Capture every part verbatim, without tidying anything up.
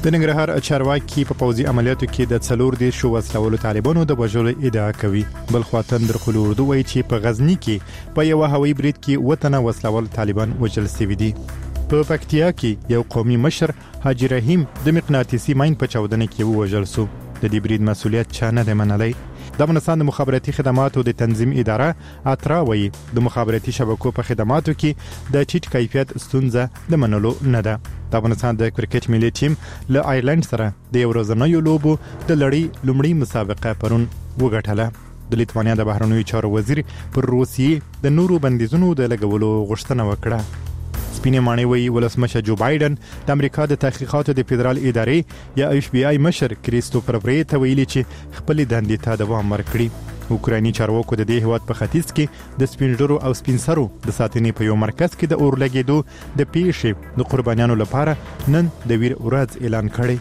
د ننګرهار چارواکي په پوځي عملیاتو کې د څلور دیرشو وسلوالو طالبانو د وژلو ادعا کوي. بل خواته تندرخل اردو وایي چې په غزنی کې په یو هوایي برید کې وطنه وسلوال طالبان وژل شوي دي. په پکتیا کې یو قومي مشر حاجی رحیم د مقناطیسي ماین په چاودنه کې وژل شو. د دې برید مسؤلیت چا نه دی منلی. د افغانستان د مخابراتي خدماتو د تنظیم اداره اترا وایي د مخابراتي شبکو په خدماتو کې د ټیټ کیفیت ستونزه د منلو نه ده. د افغانستان د کرکټ ملي ټیم له آیرلند سره د یو ورځنیو لوبو د لړۍ لومړۍ مسابقه پرون وګټله. د لیتوانیا د بهرنیو چارو وزیر پر روسیې د نورو بندیزونو د لګولو غوښتنه وکړه. سپینې ماڼۍ وایي ولسمشر جو بایدن د امریکا د تحقیقاتو د فدرال ادارې یا اف بی آی مشر کریستوفر وری ته ویلي چې خپل دندې ته دوام ورکړي. اوکرایني چارواکو د دې هیواد په ختیځ کې د سپینږیرو او سپینسرو د ساتنې په یو مرکز کې د اور لګېدو د پیښې د قربانیانو لپاره نن د ویر ورځ اعلان کړی.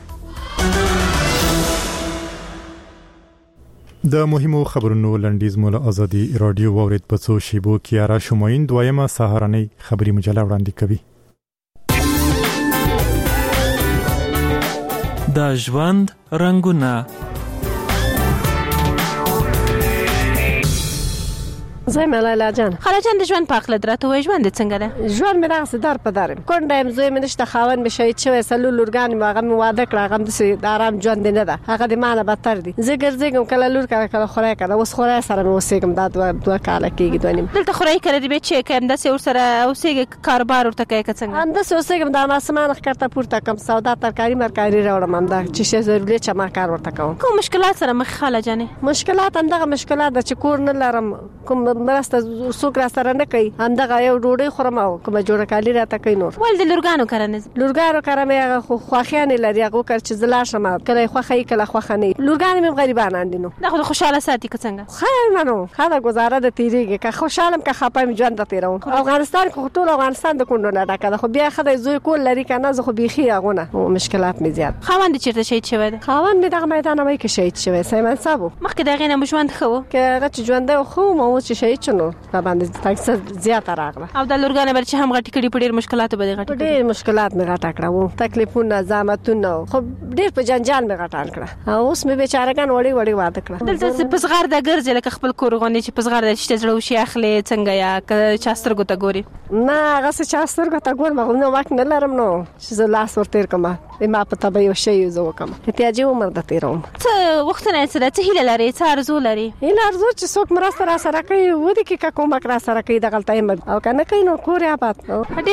د مهمو خبرونو لنډیز مول ازادي رادیو وورید په څو شیبو کې را شومین دویمه سهارنۍ خبري مجله وړاندې کوي. د ژوند رنگونه. زوی مې لاله جان خاله جان د ژوند په اخله درته وای ژوند څنګه ده؟ ژوند مې دغه سدار په دارم کونډه زوی مې نشته خاون مې شهید شوی سلو لورګان مې هغه مې واده کړ هغه د آرام ژوند نه ده هغه د مانه بدتر دي. زه ګرځېږم کله لور کله کله خورای کړه اوس خورای سره مې اوسېږم دا دوه دوه کاله کېږي دوه نیم دلته خورای کړه دې چې کوم داسې ور سره اوسېږي کاروبار ورته کوي که څنګه؟ همداسې اوسېږم دا ماسمان ښکته پورته کوم سودا ترکاري مرکاري راوړم همدا چې شی ضروري چې ما کار ورته کوم. کوم مشکلات سره مخ خاله جانې؟ مشکلات همدغه مشکلات د چې کور نه لرم کوم مرسته څوک را سره نه کوي همدغه یو ډوډۍ خورم او کومه جوړه کالی راته کوي. نور ول د لورګانو کرنز لورګانو کرم هغه خو خوخیانه لري هغه کر چې زلا شمه کله خوخی کله خوخنی لورګان مې غریبان اندینو دا خو خوشاله ساتي که څنګه؟ خیر منو خاله گزاره د تیریږي که خوشالم که خپه مې ژوند تیرو. افغانستان خو ټول افغانستان د کندو نه ډکه خو بیا خدای زوی کول لري کنه زه خو بيخي هغه نه مشکلات مې زیات. خاوند چیرته شهید شوی دی؟ خاوند مې دغه میدان مې کې شهید شوی سیمن صاحب مخکې دغه نه ژوند خو که هغه چې ژوند خو مو چې شهید شنو په باندې تاکس زیاته راغله. او د لورګانې بل چې هم غټ کړي په ډېر مشکلاتو باندې غټ ډېر مشکلات مې غټ کړو تکلیفونه زحمتونه خو ډېر په جنجال مې غټان کړه او اوس مې بیچارهګان وړي وړي واده کړه. دلته پسغار د ګرځي لکه خپل کور غونډې چې پسغار د شته زړه وشي اخلي څنګه یا که چاسترګو ته ګوري؟ نه هغه څه چاسترګو ته ګورم نو وخت نه لرم نو چې زه لاس ورتیر کوم ما په تبه یو شی زه وکم احتیاجي عمر د تیروم. څه وختونه سره څه هیله لري څه ارزو لري؟ هیله ارزو چې څوک مرسته را سره کوي ودی کې کوم را سره کوي د غلطۍ او کنه کوي نو کور آباد.